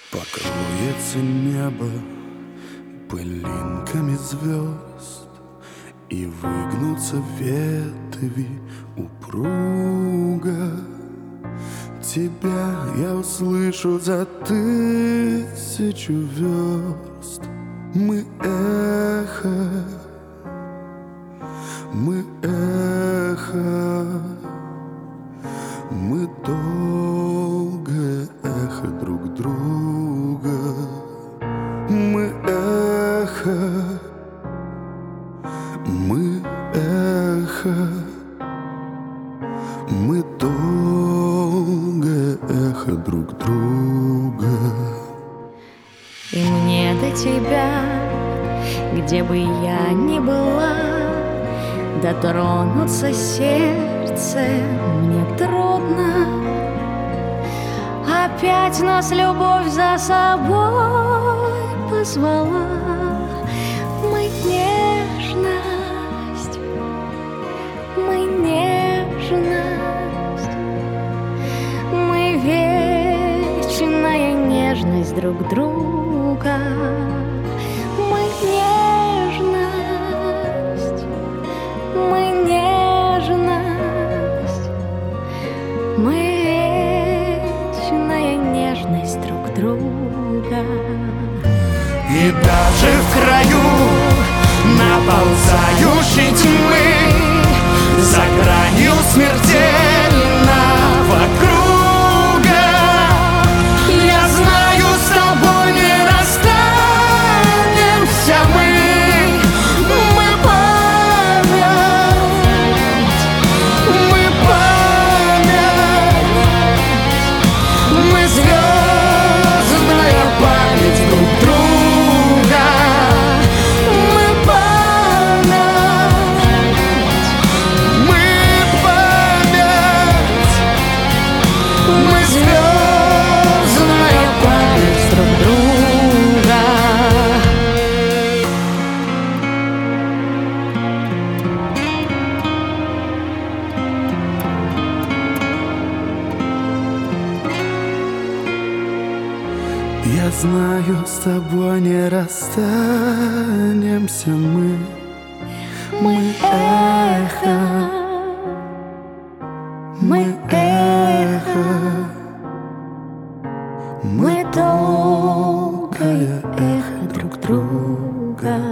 Покроется небо пылинками звезд, и выгнутся ветви упруго. Тебя я услышу за 1000 верст. Мы эхо, мы эхо, мы долгое эхо друг друга. Мы эхо, мы эхо, мы долгое эхо друг друга. И мне до тебя, где бы я ни была, дотронуться сердце мне трудно. Опять нас любовь за собой позвала. Мы нежность, мы нежность, мы вечная нежность друг друга. Мы нежность, мы нежность, мы вечная нежность друг друга. И даже в краю наползающей тьмы, за гранью смертельного круга, я знаю, с тобой не расстанемся мы. Мы память, мы память, мы звездная память друг друга. Мы память, мы память, мы звездная память друг друга. Я знаю, с тобой не расстанемся мы. Мы эхо, мы эхо, мы Мы долгое эхо друг друга.